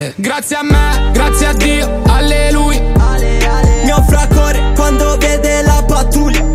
Grazie a me, grazie a Dio, alleluia. Mio fra corre quando vede la pattuglia.